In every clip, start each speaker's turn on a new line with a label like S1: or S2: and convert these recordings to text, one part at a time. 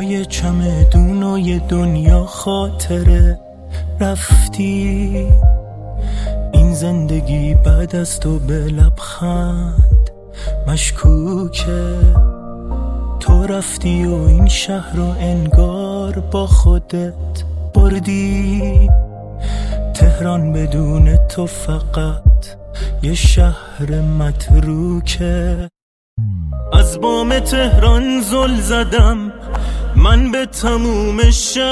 S1: یه چمدون و یه دنیا خاطره رفتی. این زندگی بعد از تو به لبخند مشکوکه. تو رفتی و این شهر رو انگار با خودت بردی. تهران بدون تو فقط یه شهر متروکه. از بام تهران زل زدم من به تموم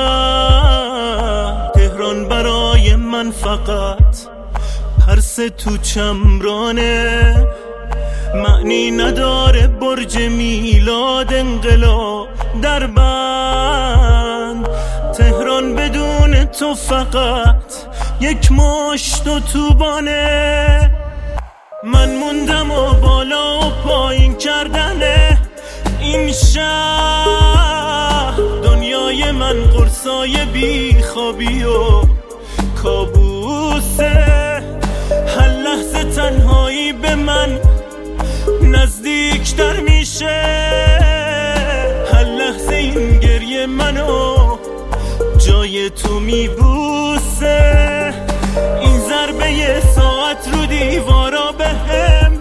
S1: شهر. تهران برای من فقط پرس تو چمرانه. معنی نداره برج میلاد انقلاب در بند. تهران بدون تو فقط یک مشت و توبانه. من موندم و بالا و پایین کردنه این شهر. دنیای من قرصای بی خوابی و کابوسه. هر لحظه تنهایی به من نزدیک در میشه. هر لحظه این گریه منو جای تو میبوسه. این ضربه ساعت رو دیوارا به هم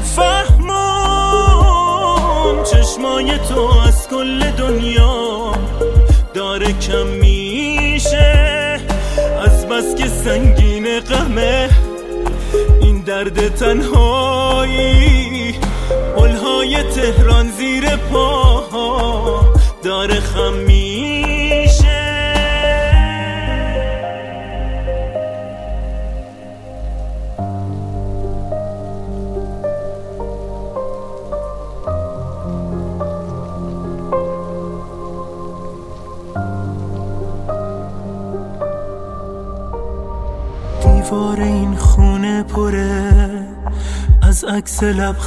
S1: فهمون. چشمای تو از کل دنیا داره کم میشه. از بس که سنگین غمه این درد تنهایی. پلهای تهران زیر پاها داره خم میشه. دیوار این خونه پره از عکس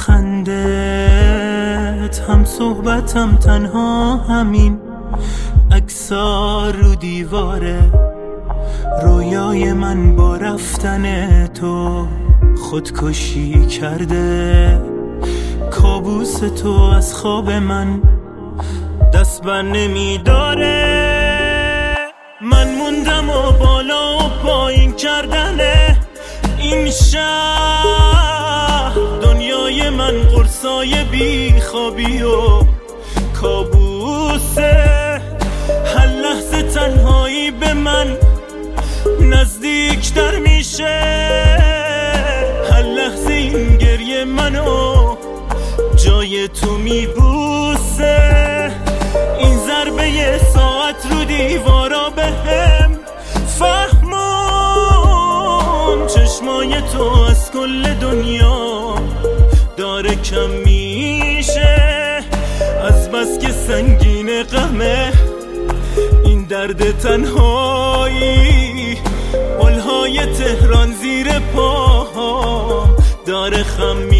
S1: لبخندت. هم صحبتم تنها همین عکس‌ها رو دیواره. رویای من با رفتن تو خودکشی کرده. کابوس تو از خواب من دست بر نمیداره. من موندم و بالا و پایین کردنه این شهر. دنیای من قرصای بی خوابی و کابوسه. هر لحظه تنهایی به من نزدیک در میشه. هر لحظه این گریه منو جای تو میبوسه. این ضربه ساعت رو دیوارا به هم فهمون. چشمای تو از کل دنیا داره کم میشه. از بس که سنگین غمه این درد تنهایی. پلهای تهران زیر پاها داره خم